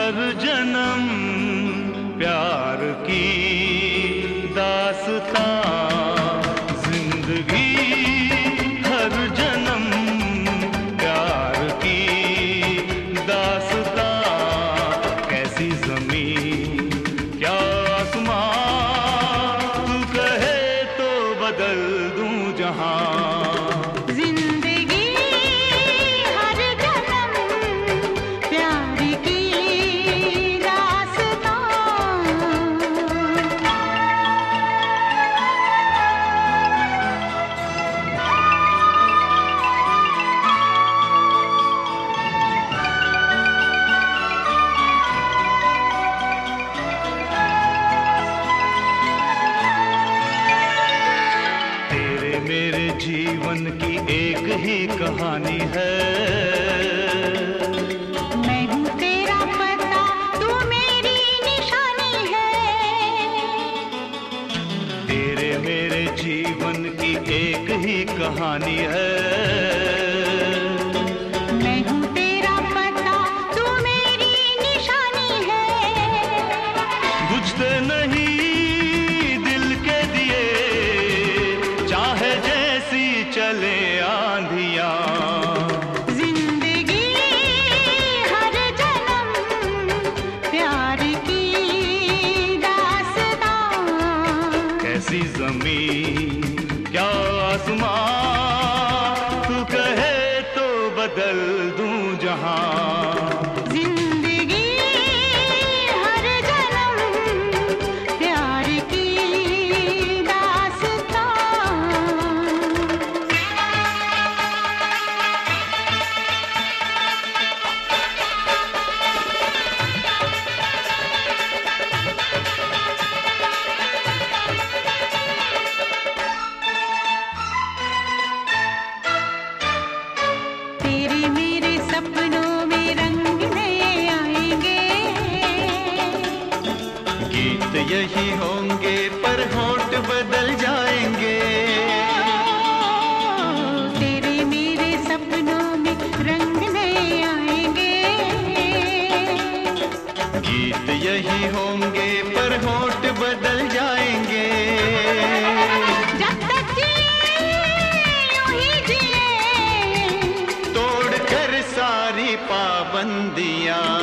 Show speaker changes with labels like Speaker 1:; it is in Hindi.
Speaker 1: हर जन्म प्यार की दास्तां, जिंदगी हर जन्म प्यार की दास्तां। कैसी ज़मीन क्या आसमां, तू कहे तो बदल दूं जहां। मेरे जीवन की एक ही कहानी है।
Speaker 2: मैं हूँ तेरा पता, तू मेरी निशानी है।
Speaker 1: तेरे मेरे जीवन की एक ही कहानी है।
Speaker 2: मैं हूँ तेरा पता, तू मेरी निशानी है।
Speaker 1: बुझते नहीं चले आंधियां,
Speaker 2: जिंदगी हर जन्म प्यार की दास्तां।
Speaker 1: कैसी ज़मीन क्या आसमां, तू कहे तो बदल दूं जहां।
Speaker 2: सपनों में रंग नए आएंगे,
Speaker 1: गीत यही होंगे पर होंठ बदल जाएंगे।
Speaker 2: तेरे मेरे सपनों में रंग नए आएंगे,
Speaker 1: गीत यही होंगे पर होंठ बदल जाएंगे।
Speaker 2: जब तक जिए यूं ही जिए,
Speaker 1: सारी पाबंदियां।